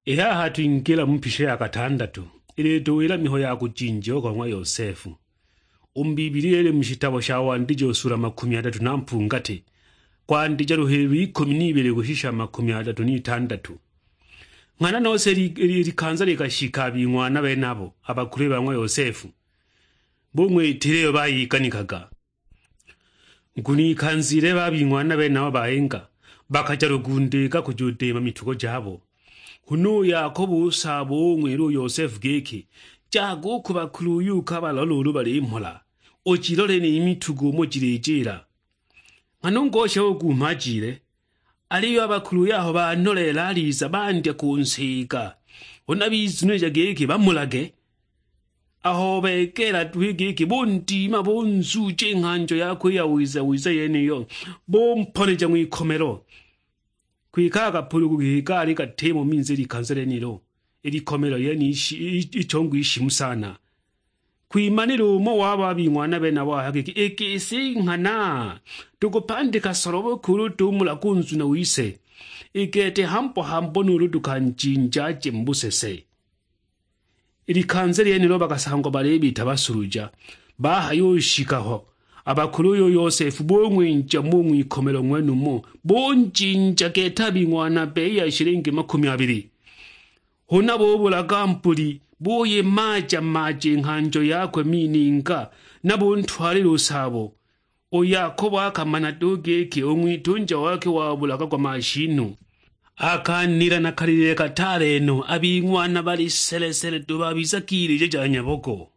Ehaha twingila mumpisha ya katandatu iletuwila miho ya kuchinja kwa Yosefu. Umbibilile mshitabo shawandija usura 13 ngati kwandija ruheri 12 kushisha 36. Mwana nose likanza likashika bingwana benabo abakure bamwe Yosefu bomwe itireyo bayikanikaga nguni kanzire babingwana benabo bahenga bakaja rugundika kujudema mituko jabo. Kuno Yakobo sabo mwero Yosefu geke jago kubakuru yuka balalulu bali impola ochilole ni imitugo mojirejera anongosha ogumajire aliyo abakuru yaho banolela aliza bande kunsika onabizune geke bamulage aho bekera twigeke bontima bonzuje nkanjo yakwe yawiza yeneyo bomponeja mwikomero kwikaga pulugu gikari gatemo minze likanzereniro ilikomero yeni ichongu ishimusana kwimaniro mo wababingwana bena bahagiki ekese nkana tukopande kasorobo kuru tumula kunzu na wise ikete hampo nuru kanjinjaje mbusese ilikanzereniro bagasango balebi tabasuruja bahayo shikaho abakuru yo Yosefu bomwinja mu ikomero mwenu mo bonjinja ketabingwana be ya shilingi 20. Hona bobulaga mpuli boye maja nkanjo yakwe mininga nabo ntwaliro sabo Yakobo akamana dogeke omwitunja wake wabulaga kwa mashinu akanira nakalire katareno abingwana bali selesele tubabizakirije janyaboko.